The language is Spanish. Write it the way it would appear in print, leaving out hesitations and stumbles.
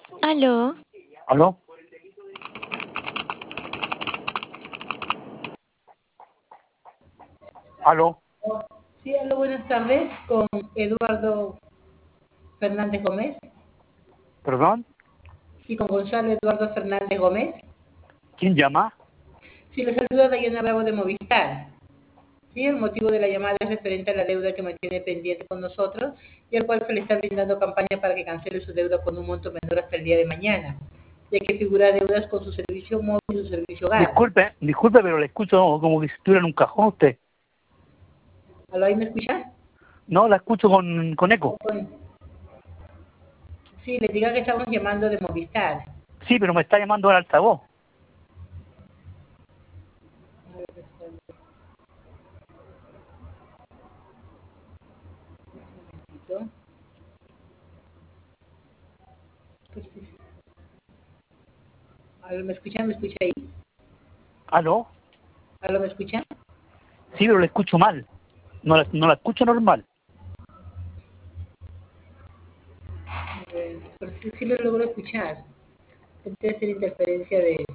Aló, ¿Aló? ¿Aló? Sí, hola, buenas tardes, con Eduardo Fernández Gómez. ¿Perdón? Sí, con Gonzalo Eduardo Fernández Gómez. ¿Quién llama? Sí, le saluda Dayana Bravo de Movistar. Sí, el motivo de la llamada es referente a la deuda que mantiene pendiente con nosotros y al cual se le está brindando campaña para que cancele su deuda con un monto menor hasta el día de mañana, ya que figura deudas con su servicio móvil y su servicio gas. Disculpe, pero le escucho como que si estuviera en un cajón usted. ¿Aló, ahí me escucha? No, la escucho con eco. Sí, le diga que estamos llamando de Movistar. Sí, pero me está llamando al altavoz. ¿Aló, me escucha? ¿Me escucha ahí? ¿Aló? ¿Aló, me escucha? Sí, pero le escucho mal. No la escucho normal. Pero sí lo logro escuchar. Debe ser interferencia de